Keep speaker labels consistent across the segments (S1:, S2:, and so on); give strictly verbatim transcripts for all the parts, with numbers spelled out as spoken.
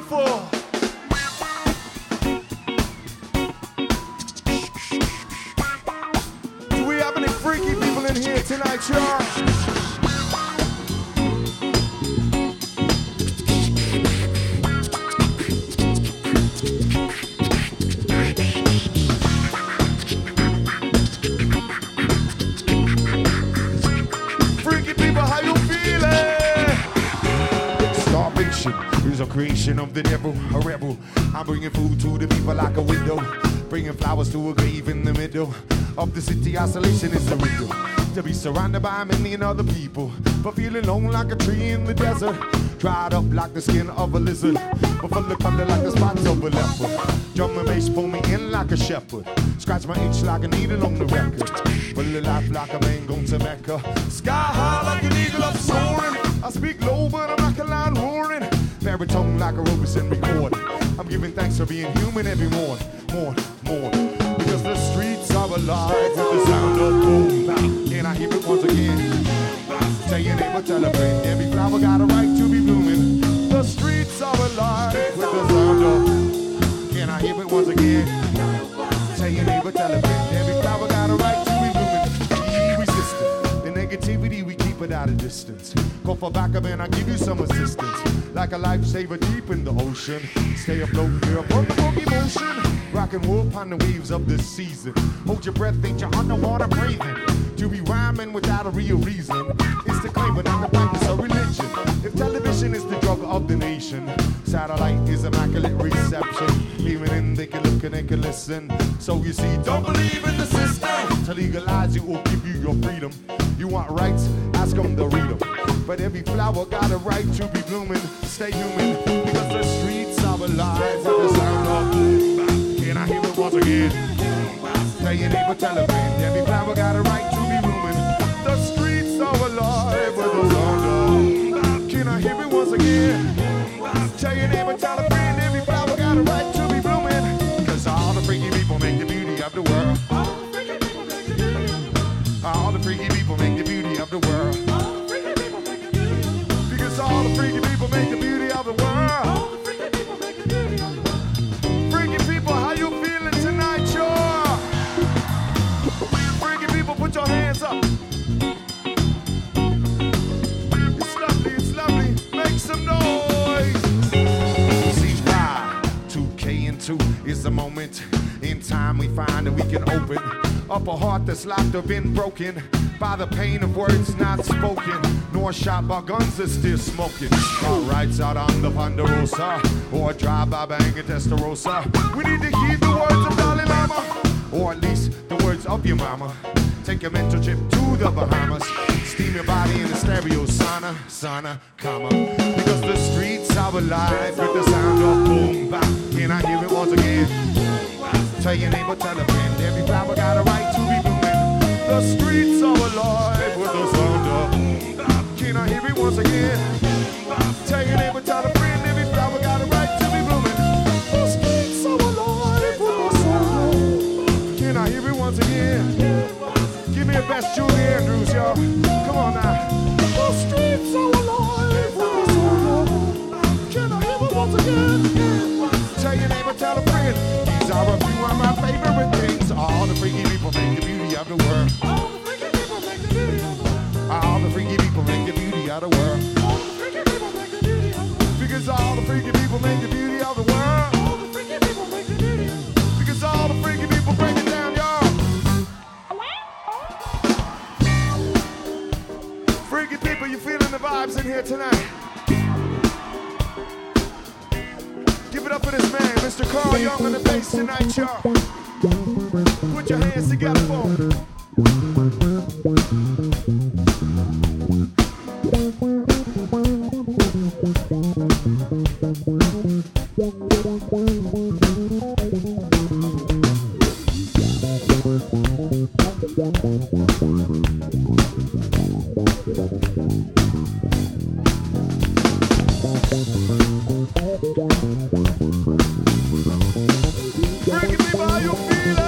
S1: beautiful. Do we have any freaky people in here tonight, y'all? Creation of the devil, a rebel. I'm bringing food to the people like a window, bringing flowers to a grave in the middle of the city. Isolation is the riddle. To be surrounded by a million other people, but feeling alone like a tree in the desert, dried up like the skin of a lizard, but full of color like the spots of a leopard. Drum and bass pull me in like a shepherd, scratch my itch like a needle on the record, full of life like a man going to Mecca. Sky high like an eagle up soaring. I speak low but I'm like a lion roaring, baritone like a Robeson recording. I'm giving thanks for being human every morning, morning, morning. Because the streets are alive with the sound of boom bap. Can I hear it once again? Tell your neighbor, tell a friend, every flower got a right to be blooming. The streets are alive with the sound of. Can I hear it once again? Tell your neighbor, tell a friend, every flower got a right to be blooming. Be resistant. The negativity we keep it at a distance. Go for backup and I give you some assistance. Like a lifesaver deep in the ocean. Stay afloat here upon the boogie motion. Rock and roll upon the waves of this season. Hold your breath, ain't you underwater breathing. To be rhyming without a real reason. It's the claim but not the practice of religion. If television is the drug of the nation, satellite is immaculate reception. Even in they can look and they can listen. So you see, don't believe in the system. To legalize you or give you your freedom. You want rights? Ask them to read them. But every flower got a right to be blooming. Stay human, because the streets are alive with the sound of. Can I hear it once again? Tell your neighbor, tell a friend, every flower got a right to be blooming. The streets are alive with the sound of. Can I hear it once again? Tell your neighbor, tell a friend, every flower got a right to be blooming. Cause all the freaky people make the beauty of the world. All the freaky people make the beauty of the world. All the freaky people make the beauty of the world. All the freaky people make the beauty of the world. Freaky people, how you feeling tonight, y'all? Freaky people, put your hands up. It's lovely, it's lovely. Make some noise. C Y, two K and two is the moment in time we find that we can open up a heart that's locked or been broken by the pain of words not spoken, nor shot by guns that's still smoking. Our rights out on the Ponderosa, or a drive-by bang in Testarossa. We need to heed the words of Dalai Lama, or at least the words of your mama. Take a mental trip to the Bahamas, steam your body in the stereo sauna, sauna, comma. Because the streets are alive with the sound of boom bap. Can I hear it once again? Tell your neighbor, tell a friend, every flower got a right to be blooming. The streets are alive with the sound of. Can I hear it once again? Tell your neighbor, tell a friend, every flower got a right to be blooming. The streets are alive with the sound of. Can I hear it once again? Give me a best Julie Andrews, y'all. Come on now. The streets are alive with the sound of. Can I hear it once again? Tell your neighbor, tell a friend. These are a few of my favorite things. All the freaky people make the beauty of the world. All the freaky people make the beauty of the world. All the freaky people make the beauty of the world. All the freaky people make the beauty of the world. Because all the freaky people make the beauty of the world. All the freaky people make the beauty of the world. Because all the freaky people break it down, y'all. Freaky people, you feeling the vibes in here tonight? Give it up for this man, Mister Carl Young on the bass tonight, y'all. Put your hands together for him. Freaky people, how you feeling?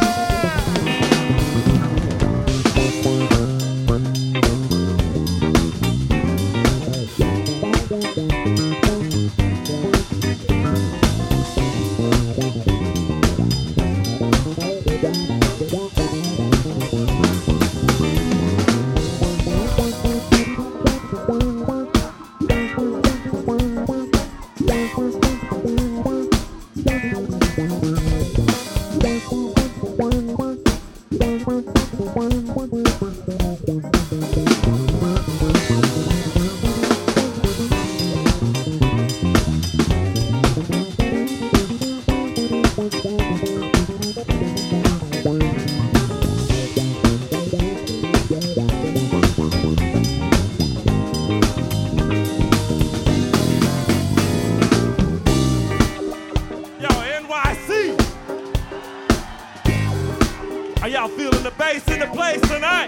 S2: y'all feeling the bass in the place tonight?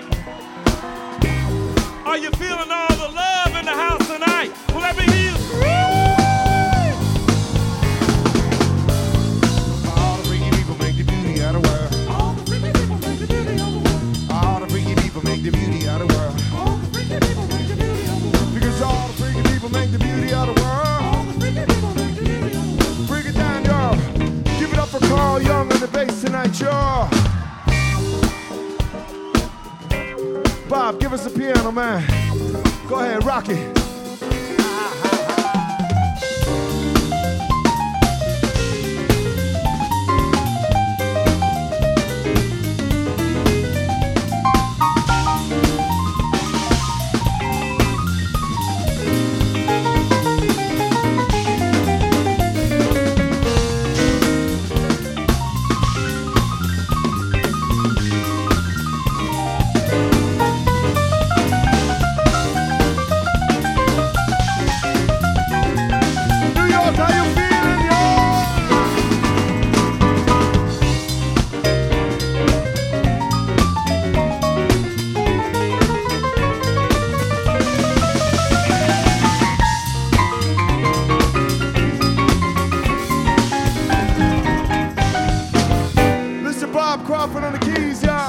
S2: Are you feeling all the love in the house tonight? Well, let me hear you scream.
S1: All the freaky people make the beauty out of the world.
S3: All the freaky people make the beauty of the world.
S1: All the freaky people make the beauty out of the world.
S3: All the freaky people make the beauty of the world.
S1: Because all the freaky people make the beauty out of the world.
S3: All the freaky people make the beauty of the world.
S1: Break it down, y'all. Give it up for Carl Young on the bass tonight, y'all. Bob, give us a piano, man. Go ahead, rock it. Crawford on the keys, y'all.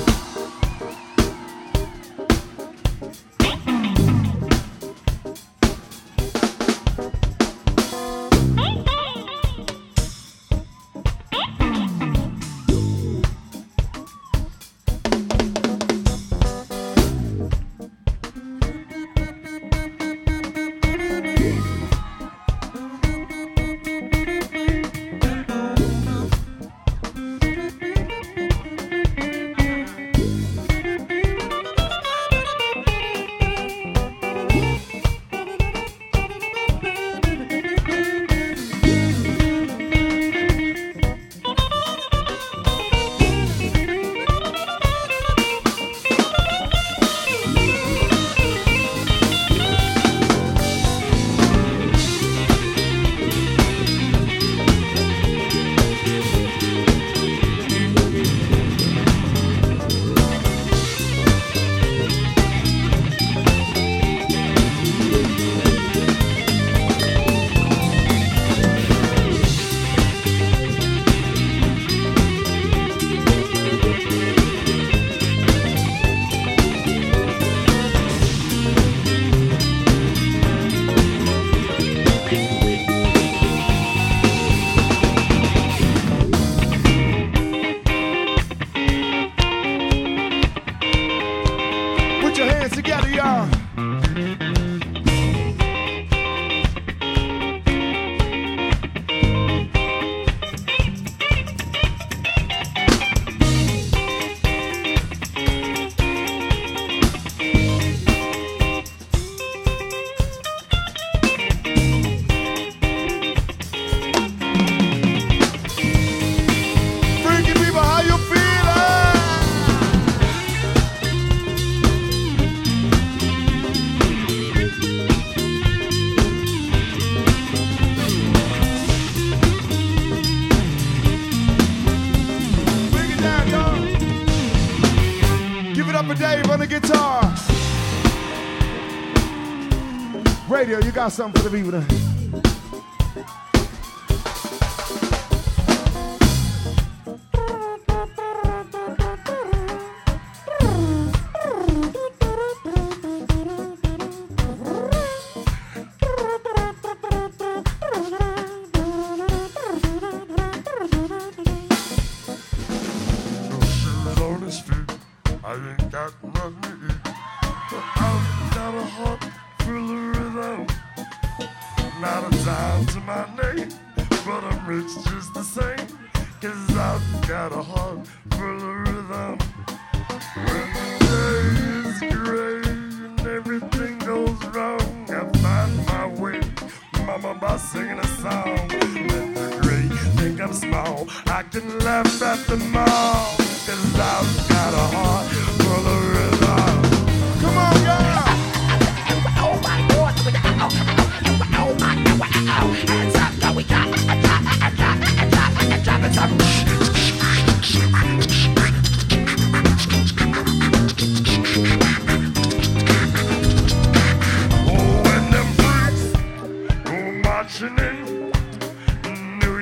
S1: Radio, you got something for the people there.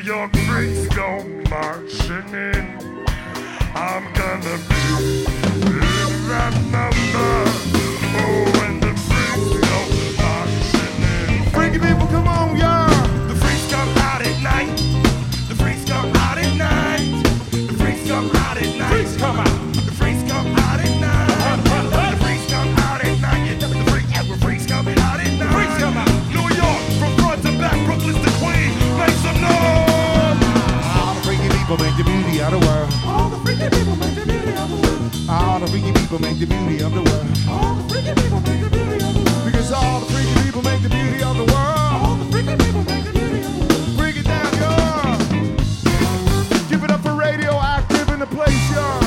S4: York freaks go marching in. I'm gonna be in that number. Oh, when the freaks go marching in.
S1: Freaky people, come on, y'all.
S4: The freaks come out at night. The freaks come out at night. The freaks come out at night.
S2: Freaks come out.
S4: The freaks come out at night. The freaks come out at night. The freaks, yeah, the freaks coming out at night.
S2: Freaks come out.
S4: New York, from front to back, Brooklyn's the queen. Make some noise.
S1: All the freaky people make the beauty of the world.
S3: All the freaky people make the beauty of the world.
S1: All the freaky people make the beauty of the world.
S3: All the freaky people make the beauty of the world.
S1: Because all the freaky people make the beauty of the world.
S3: All the freaky people make the beauty of the world.
S1: Bring it down, y'all. Give it up for Radioactive in the place, y'all.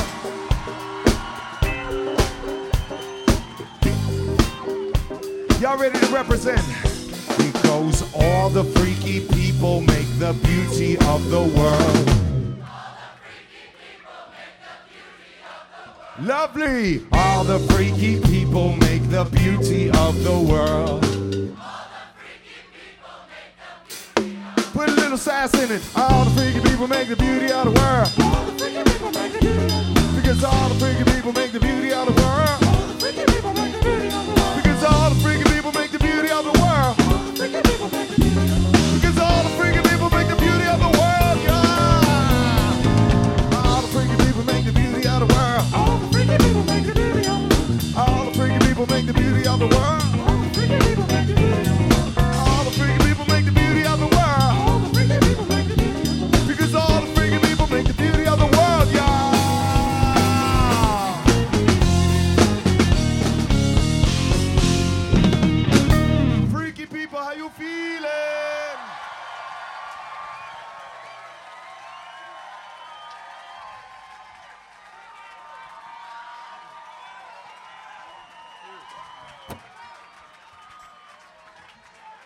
S1: Y'all ready to represent? Because all the freaky people make the beauty of the world. Lovely! All the freaky people make the beauty of the world. Put a little sass in it. All the freaky people make the beauty of the world.
S3: All the freaky people make the beauty of the world.
S1: Because all the freaky people make the beauty of the world.